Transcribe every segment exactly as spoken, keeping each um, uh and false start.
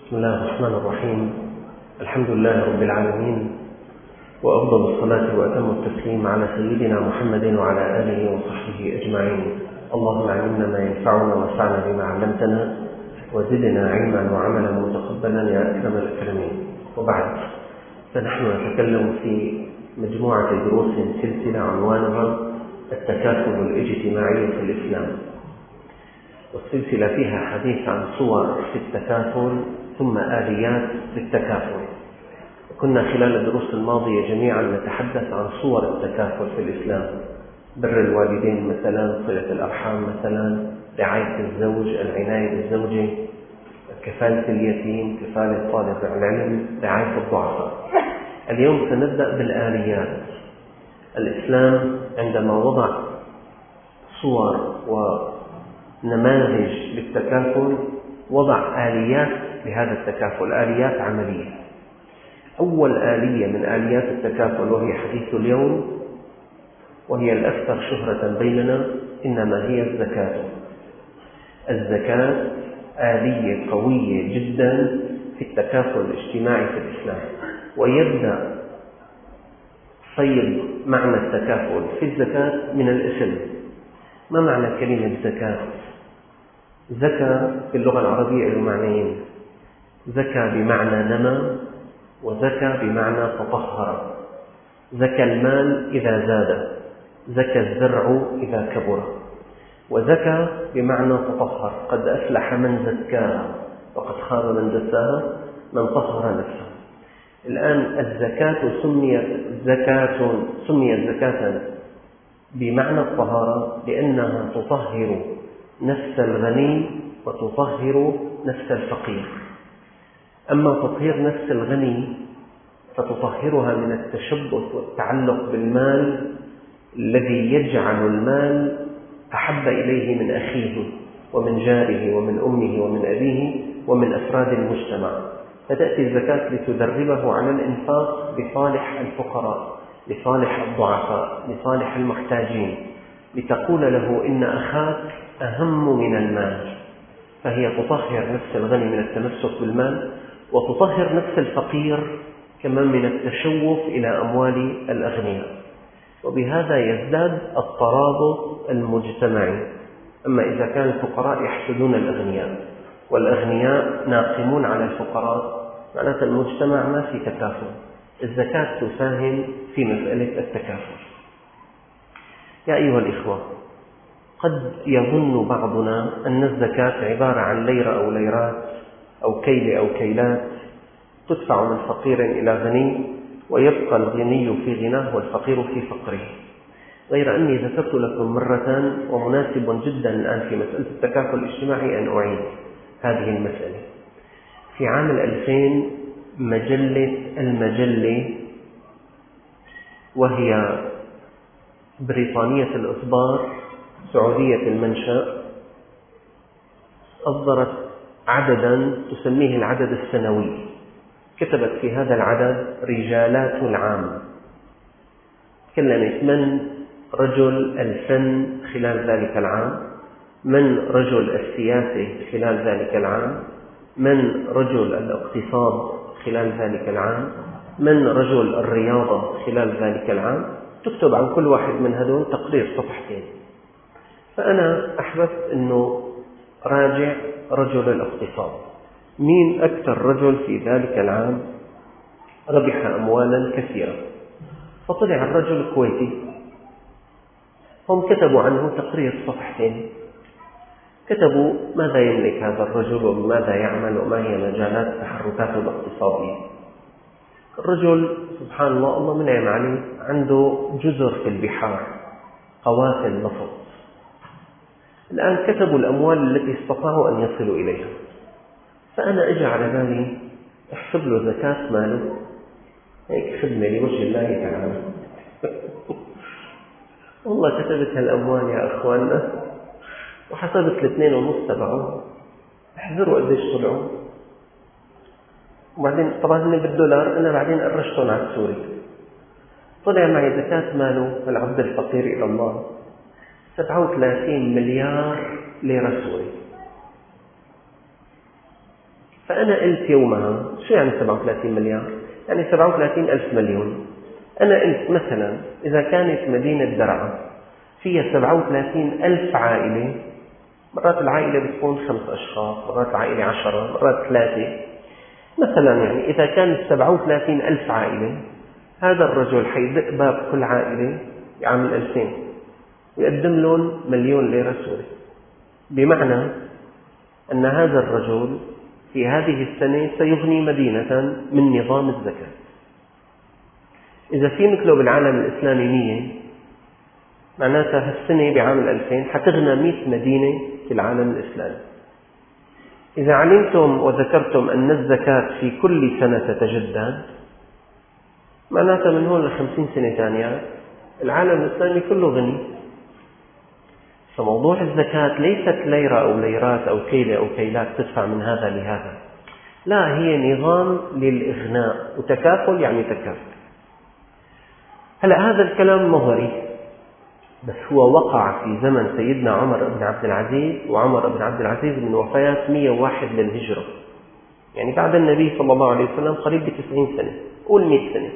بسم الله الرحمن الرحيم. الحمد لله رب العالمين، وأفضل الصلاة وأتم التسليم على سيدنا محمد وعلى آله وصحبه أجمعين. اللهم علمنا ما ينفعنا وانفعنا بما علمتنا وزدنا علما وعملا متقبلا يا أكرم الأكرمين. وبعد، فنحن نتكلم في مجموعة دروس سلسلة عنوانها التكافل الاجتماعي في الإسلام، والسلسلة فيها حديث عن صور في التكافل ثم آليات للتكافل. كنا خلال الدروس الماضية جميعا نتحدث عن صور التكافل في الإسلام: بر الوالدين مثلا، صلة الأرحام مثلا، رعاية الزوج، العناية بالزوجة، كفالة اليتيم، كفالة طالب العلم، رعاية الضعفاء. اليوم سنبدأ بالآليات. الإسلام عندما وضع صور ونماذج للتكافل وضع آليات لهذا التكافل، آليات عملية. أول آلية من آليات التكافل وهي حديث اليوم، وهي الأكثر شهرة بيننا، إنما هي الزكاة. الزكاة آلية قوية جدا في التكافل الاجتماعي في الإسلام. ويبدأ صيغ معنى التكافل في الزكاة من الاسم. ما معنى كلمة زكاة؟ زكاة في اللغة العربية له معنيين: زكاة بمعنى نمى، وزكاة بمعنى تطهر. زكى المال إذا زاد، زكى الزرع إذا كبر. وزكى بمعنى تطهر: قد أفلح من زكاها وقد خاب من دساها، من طهر نفسه. الآن الزكاة سميت زكاة سميت زكاة بمعنى الطهارة لأنها تطهر نفس الغني وتطهر نفس الفقير. أما تطهير نفس الغني فتطهرها من التشبث والتعلق بالمال الذي يجعل المال أحب إليه من أخيه ومن جاره ومن أمه ومن أبيه ومن أفراد المجتمع. فتأتي الزكاة لتدربه على الإنفاق لصالح الفقراء، لصالح الضعفاء، لصالح المحتاجين، لتقول له إن أخاك أهم من المال. فهي تطهر نفس الغني من التمسك بالمال، وتطهر نفس الفقير كمان من التشوف إلى أموال الأغنياء. وبهذا يزداد الترابط المجتمعي. أما إذا كان الفقراء يحسدون الأغنياء والأغنياء ناقمون على الفقراء، معناته المجتمع ما في تكافل. الزكاة تساهم في مسألة التكافل. يا أيها الإخوة، قد يظن بعضنا أن الزكاة عبارة عن ليرة أو ليرات أو كيل أو كيلات تدفع من فقير إلى غني، ويبقى الغني في غناه والفقير في فقره. غير أني ذكرت لكم مرة، ومناسب جدا الآن في مسألة التكافل الاجتماعي أن أعيد هذه المسألة. في عام الألفين مجلة المجلة، وهي بريطانية الإصدار سعودية المنشأ، أصدرت عددا تسميه العدد السنوي. كتبت في هذا العدد رجالات العام. تكلمت من رجل الفن خلال ذلك العام، من رجل السياسة خلال ذلك العام، من رجل الاقتصاد خلال ذلك العام، من رجل الرياضة خلال ذلك العام. تكتب عن كل واحد من هذول تقرير صفحتين. فأنا أحببت أنه راجع رجل الاقتصاد، مين أكثر رجل في ذلك العام ربح أموالا كثيرة. فطلع الرجل الكويتي. هم كتبوا عنه تقرير صفحتين، كتبوا ماذا يملك هذا الرجل وماذا يعمل وما هي مجالات تحركاته الاقتصادية. الرجل سبحان الله، الله منعم عليه، عنده جزر في البحار، قوافل نفط. الآن كتبوا الأموال التي استطاعوا أن يصلوا إليها. فأنا أجي على بالي احسب له زكاة ماله، هيك خدمة لوجه الله تعالى. والله كتبت هالأموال يا أخواننا، وحسبت الاثنين ونص تبعه، احذروا قديش طلعوا. وبعدين طبعا هن بالدولار، أنا بعدين قرشتهم على السوري. طلع معي زكاة ماله العبد الفقير إلى الله سبعة وثلاثين مليار ليرة سوري. فأنا قلت يومها شو يعني سبعة وثلاثين مليار؟ يعني سبعة وثلاثين ألف مليون. أنا قلت مثلا إذا كانت مدينة درعا فيها سبعة وثلاثين ألف عائلة، مرات العائلة بتكون خمس أشخاص، مرات العائلة عشرة، مرات ثلاثة مثلا، يعني إذا كانت سبعة وثلاثين ألف عائلة، هذا الرجل حيدق باب كل عائلة بعام الألفين ويقدم لهم مليون ليرة سوري، بمعنى أن هذا الرجل في هذه السنة سيغني مدينة من نظام الزكاة. إذا في مثله بالعالم الإسلامي مية، معناتها هالسنة بعام الألفين حتغنى مئة مدينة في العالم الإسلامي. إذا علمتم وذكرتم أن الزكاة في كل سنة تتجدد، معناتها من هون لخمسين سنة ثانية العالم الإسلامي كله غني. فموضوع الزكاة ليست ليرة أو ليرات أو كيلة أو كيلات تدفع من هذا لهذا، لا، هي نظام للإغناء، وتكافل يعني تكافل. هلأ هذا الكلام نظري، بس هو وقع في زمن سيدنا عمر بن عبد العزيز، وعمر بن عبد العزيز من وفاة مئة وواحد للهجرة، يعني بعد النبي صلى الله عليه وسلم قريب بتسعين سنة، قول مئة سنة.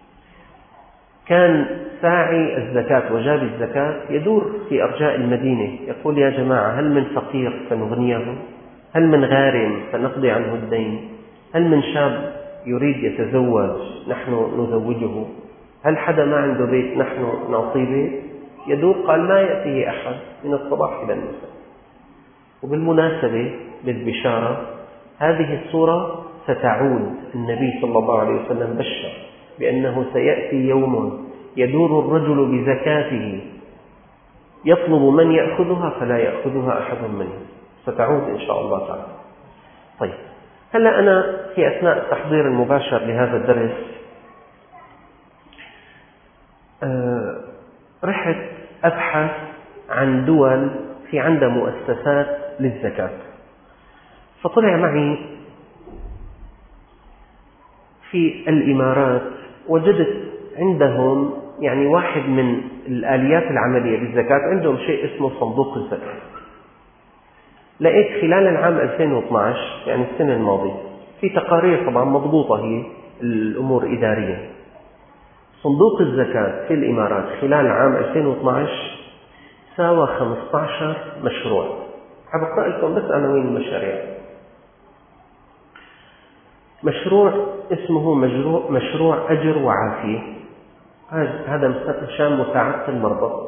كان ساعي الزكاة وجاب الزكاة يدور في أرجاء المدينة يقول يا جماعة، هل من فقير فنغنيه؟ هل من غارم فنقضي عنه الدين؟ هل من شاب يريد يتزوج نحن نزوجه؟ هل حدا ما عنده بيت نحن نعطيه بيت؟ يدور، قال ما يأتيه أحد من الصباح إلى المساء. وبالمناسبة للبشارة، هذه الصورة ستعود. النبي صلى الله عليه وسلم بشر بأنه سيأتي يوم يدور الرجل بزكاته يطلب من يأخذها فلا يأخذها أحد منه، ستعود إن شاء الله تعالى. طيب، هلأ أنا في أثناء التحضير المباشر لهذا الدرس أه رحت أبحث عن دول في عندها مؤسسات للزكاة، فطلع معي في الإمارات وجدت عندهم يعني واحد من الآليات العملية للزكاة، عندهم شيء اسمه صندوق الزكاة. لقيت خلال العام ألفين واثني عشر، يعني السنة الماضية، في تقارير طبعا مضبوطة هي الأمور إدارية، صندوق الزكاة في الإمارات خلال عام ألفين واثني عشر ساوى خمسة عشر مشروع. حبقرأ لكم بس عناوين المشاريع. مشروع اسمه مشروع, مشروع أجر وعافية، هذا مشان مساعدة المرضى.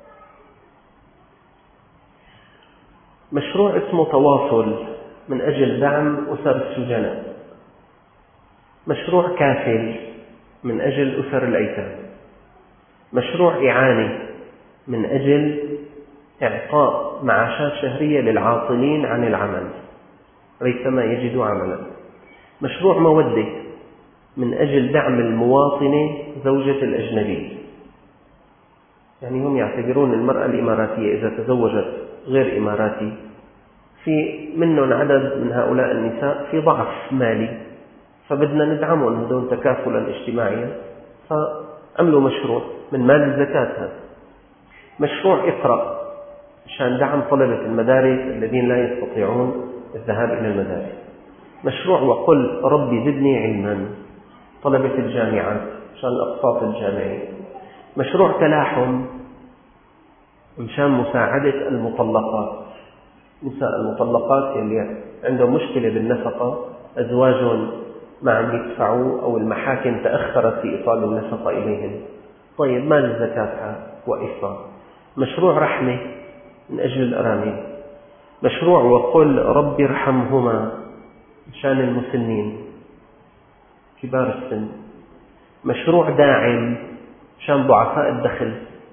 مشروع اسمه تواصل من أجل دعم أسر السجناء. مشروع كافل من أجل أسر الأيتام. مشروع إعانة من أجل إعطاء معاشات شهرية للعاطلين عن العمل ريثما يجدوا عملا. مشروع مودة من أجل دعم المواطنة زوجة الأجنبي، يعني هم يعتبرون المرأة الإماراتية إذا تزوجت غير إماراتي، في منهم عدد من هؤلاء النساء في ضعف مالي، فبدنا ندعمهم هذول تكافلا اجتماعيا، فعملوا مشروع من مال الزكاة هذا. مشروع اقرأ عشان دعم طلبة المدارس الذين لا يستطيعون الذهاب إلى المدارس. مشروع وقل ربي زدني علما، طلبة الجامعات عشان الأقساط الجامعية. مشروع تلاحم مشان مساعدة المطلقات، نساء المطلقات اللي عندهم مشكلة بالنفقة، أزواج ما عم يدفعوا أو المحاكم تأخرت في إيصال النفقة إليهم. طيب، مال الزكاة وإفضاء. مشروع رحمة من أجل الأرامل. مشروع وقل رب ارحمهما مشان المسنين كبار السن. مشروع داعم مشان ضعفاء الدخل.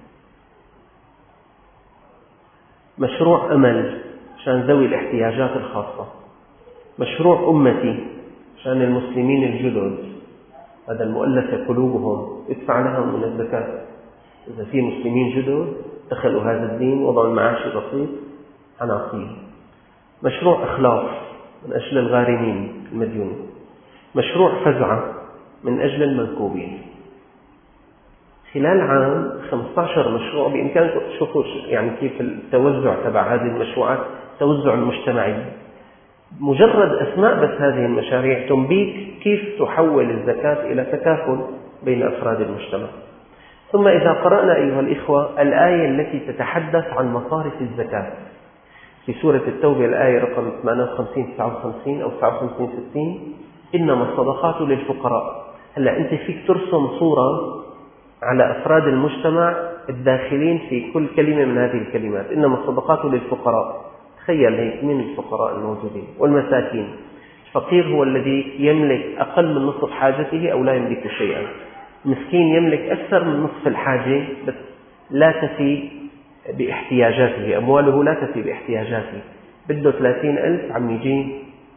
مشروع أمل مشان ذوي الاحتياجات الخاصة. مشروع أمتي مشان المسلمين الجدد، هذا المؤلفة قلوبهم ادفع لهم من الزكاة. إذا في مسلمين جدد دخلوا هذا الدين وضعوا المعاشي بسيط هنعطيه. مشروع إخلاص من أجل الغارمين المديونين. مشروع فزعة من أجل المنكوبين. خلال عام خمسة عشر مشروع. بإمكانكم تشوفوا يعني كيف التوزع تبع هذه المشروعات، توزع المجتمعي. مجرد أسماء بس هذه المشاريع تنبيك كيف تحول الزكاة إلى تكافل بين أفراد المجتمع. ثم إذا قرأنا أيها الإخوة الآية التي تتحدث عن مصارف الزكاة في سورة التوبة، الآية رقم ثمانية وخمسين تسعة وخمسين أو تسعة وخمسين ستين، إنما الصدقات للفقراء. هلأ أنت فيك ترسم صورة على أفراد المجتمع الداخلين في كل كلمة من هذه الكلمات. إنما الصدقات للفقراء، تخيل هيك من الفقراء الموجودين والمساكين. الفقير هو الذي يملك أقل من نصف حاجته أو لا يملك شيئا. مسكين يملك أكثر من نصف الحاجة بس لا تفي باحتياجاته، أمواله لا تفي باحتياجاته، بده ثلاثين ألف عم يجي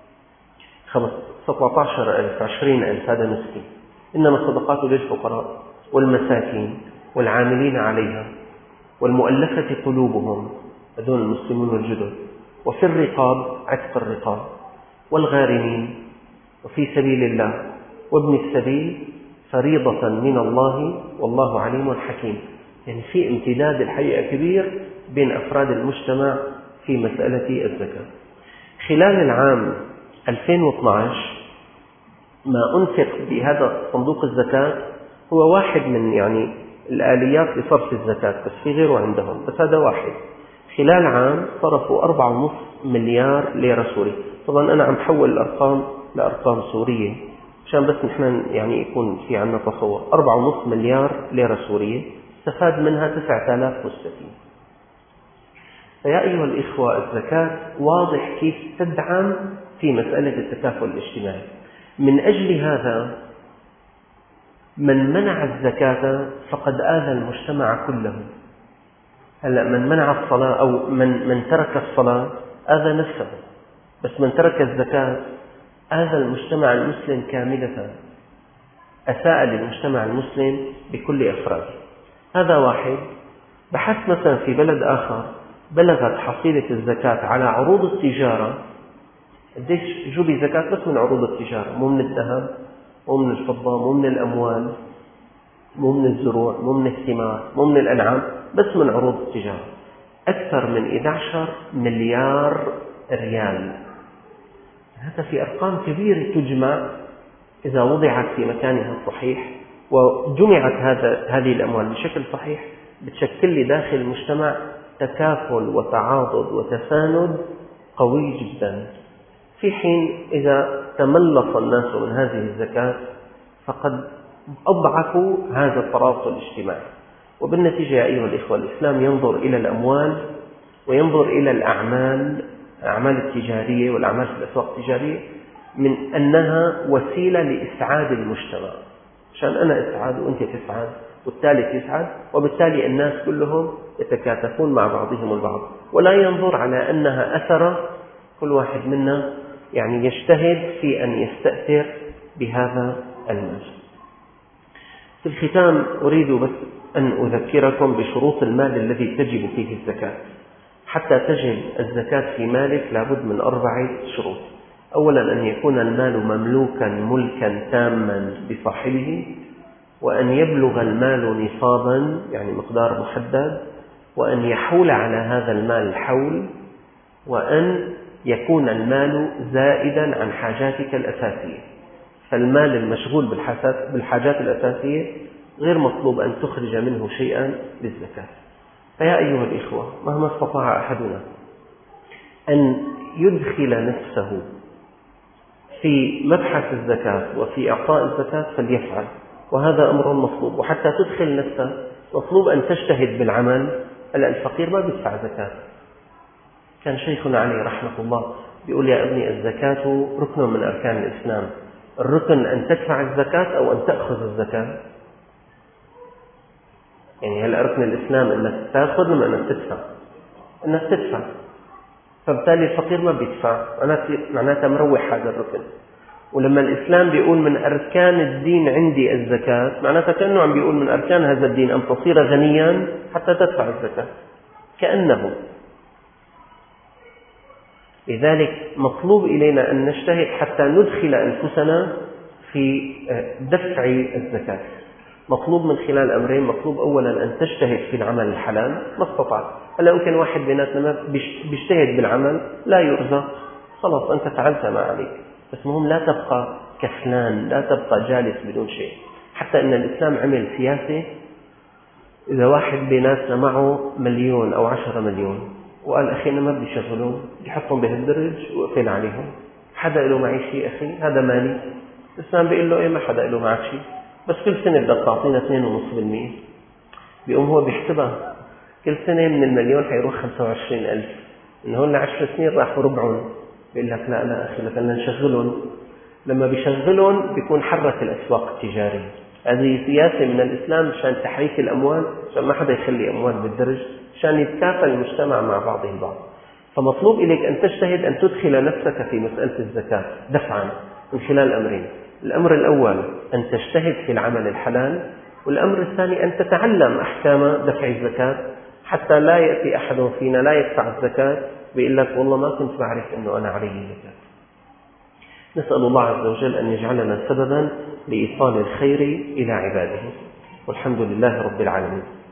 سبعة عشر ألف عشرين ألف، هذا مسكين. إنما الصدقات للفقراء والمساكين والعاملين عليها والمؤلفة قلوبهم، هذول المسلمون الجدد، وفي الرقاب، عتق الرقاب، والغارمين، وفي سبيل الله، وابن السبيل، فريضة من الله والله عليم حكيم. يعني في امتداد الحقيقة كبير بين أفراد المجتمع في مسألة الزكاة. خلال العام ألفين واثني عشر ما أنفق بهذا صندوق الزكاة هو واحد من يعني الآليات لصرف الزكاة، بس في غيره عندهم، بس هذا واحد. خلال عام صرفوا أربعة ونصف مليار ليرة سوري. طبعا أنا عم حول الأرقام لأرقام سورية عشان بس نحن يعني يكون في عنا تصور. أربعة ونصف مليار ليرة سورية استفاد منها تسعة آلاف مستفيد. فيا أيها الإخوة، الزكاة واضح كيف تدعم في مسألة التكافل الاجتماعي. من أجل هذا من منع الزكاة فقد آذى المجتمع كله. هلأ من منع الصلاة أو من, من ترك الصلاة آذى نفسه، بس من ترك الزكاة آذى المجتمع المسلم كاملة، أساء للمجتمع المسلم بكل أفراده. هذا واحد. بحث مثلا في بلد آخر بلغت حصيلة الزكاة على عروض التجارة، قديش جبي زكاة بس من عروض التجارة، مو من الذهب، مو من الفضة، مو من الأموال، مو من الزروع، مو من الثمار، مو من الأنعام، بس من عروض التجارة، أكثر من إحدى عشر مليار ريال. هذا في أرقام كبيرة تجمع إذا وضعت في مكانها الصحيح وجمعت هذا هذه الأموال بشكل صحيح، بتشكل لي داخل المجتمع تكافل وتعاضد وتساند قوي جدا. في حين إذا تملص الناس من هذه الزكاة فقد أضعفوا هذا الترابط الاجتماعي. وبالنتيجة يا أيها الإخوة، الإسلام ينظر إلى الأموال وينظر إلى الأعمال، الأعمال التجارية والأعمال في الأسواق التجارية، من أنها وسيلة لإسعاد المجتمع، عشان أنا أسعد وأنت تسعد والثالث يسعد، وبالتالي الناس كلهم يتكاتفون مع بعضهم البعض، ولا ينظر على أنها أثرة كل واحد منا يعني يجتهد في أن يستأثر بهذا المال. في الختام أريد بس أن أذكركم بشروط المال الذي تجب فيه الزكاة. حتى تجب الزكاة في مالك لابد من أربعة شروط. أولا أن يكون المال مملوكا ملكا تاما بصاحبه، وأن يبلغ المال نصابا يعني مقدار محدد، وأن يحول على هذا المال الحول، وأن يكون المال زائدا عن حاجاتك الأساسية. فالمال المشغول بالحاجات الأساسية غير مطلوب أن تخرج منه شيئا للزكاة. فيا أيها الإخوة، مهما استطاع أحدنا أن يدخل نفسه في مبحث الزكاة وفي إعطاء الزكاة فليفعل، وهذا أمر مطلوب. وحتى تدخل نفسك مطلوب أن تجتهد بالعمل. هلا الفقير ما بيدفع زكاة. كان شيخنا عليه رحمة الله بيقول: يا ابني، الزكاة ركن من أركان الإسلام. الركن أن تدفع الزكاة أو أن تأخذ الزكاة. يعني هل ركن الإسلام أنك تأخذ أم أنك تدفع؟ أنك تدفع. فبالتالي الفقير ما بيدفع، معناتها مروح هذا الركن. ولما الإسلام بيقول من أركان الدين عندي الزكاة، معناتها كأنه عم بيقول من أركان هذا الدين أن تصير غنيا حتى تدفع الزكاة، كأنه. لذلك مطلوب إلينا أن نجتهد حتى ندخل أنفسنا في دفع الزكاة. مطلوب من خلال أمرين: مطلوب أولا أن تجتهد في العمل الحلال ما استطعت. هلا يمكن واحد بيناتنا بيجتهد بالعمل لا يرزق، خلاص أنت فعلت ما عليك، بس مهم لا تبقى كسلان، لا تبقى جالس بدون شيء. حتى أن الإسلام عمل سياسة، إذا واحد بيناتنا معه مليون أو عشرة مليون وقال أخي أنا ما بدي شغلهم، بدي حطهم بهالدرج وأقفل عليهم، حدا له معي شيء أخي، هذا مالي. الإسلام بيقول له إيه ما حدا له معك شيء، بس كل سنة بدك تعطينا اثنين فاصلة خمسة بالمئة. بيقوم هو بيحسبها، كل سنة من المليون حيروح خمسة وعشرين ألف، إنه هون لعشر سنين راحوا ربعهم. بيقول لك لا لا أخي، لكن نشغلهم. لما بيشغلهم بيكون حرك الأسواق التجارية. هذه سياسة من الإسلام مشان تحريك الأموال، مشان ما حدا يخلي أموال بالدرج، مشان يتكافل المجتمع مع بعضه البعض. فمطلوب إليك أن تجتهد أن تدخل نفسك في مسألة الزكاة دفعا من خلال أمرين. الأمر الأول أن تجتهد في العمل الحلال، والأمر الثاني أن تتعلم أحكام دفع الزكاة، حتى لا يأتي أحد فينا لا يدفع الزكاة بيقول لك والله ما كنت بعرف أنه أنا علي الزكاة. نسأل الله عز وجل أن يجعلنا سببا لإيصال الخير إلى عباده، والحمد لله رب العالمين.